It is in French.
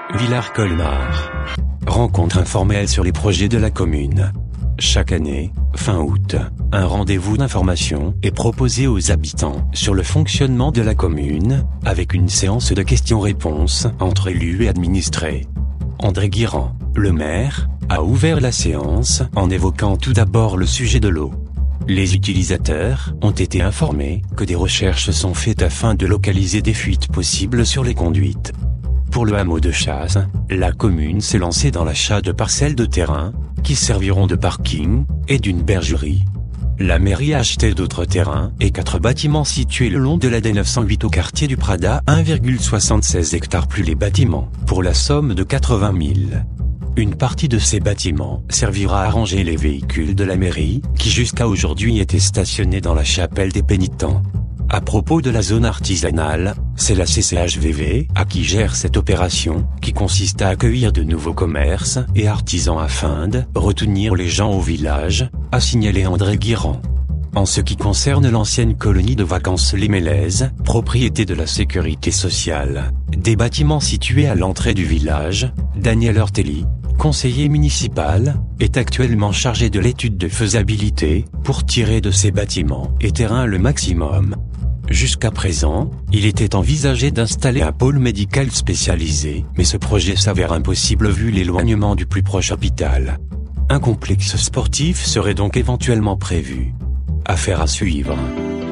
Villars-Colmar. Rencontre informelle sur les projets de la commune. Chaque année, fin août, un rendez-vous d'information est proposé aux habitants sur le fonctionnement de la commune, avec une séance de questions-réponses entre élus et administrés. André Guirand, le maire, a ouvert la séance en évoquant tout d'abord le sujet de l'eau. Les utilisateurs ont été informés que des recherches sont faites afin de localiser des fuites possibles sur les conduites. Pour le hameau de Chasse, la commune s'est lancée dans l'achat de parcelles de terrain, qui serviront de parking, et d'une bergerie. La mairie a acheté d'autres terrains et 4 bâtiments situés le long de la D908 au quartier du Prada, 1,76 hectares plus les bâtiments, pour la somme de 80 000. Une partie de ces bâtiments servira à ranger les véhicules de la mairie, qui jusqu'à aujourd'hui étaient stationnés dans la chapelle des pénitents. À propos de la zone artisanale, c'est la CCHVV qui gère cette opération, qui consiste à accueillir de nouveaux commerces et artisans afin de retenir les gens au village, a signalé André Guirand. En ce qui concerne l'ancienne colonie de vacances Les Mélèzes, propriété de la sécurité sociale, des bâtiments situés à l'entrée du village, Daniel Ortelli, conseiller municipal, est actuellement chargé de l'étude de faisabilité pour tirer de ces bâtiments et terrains le maximum. Jusqu'à présent, il était envisagé d'installer un pôle médical spécialisé, mais ce projet s'avère impossible vu l'éloignement du plus proche hôpital. Un complexe sportif serait donc éventuellement prévu. Affaire à suivre.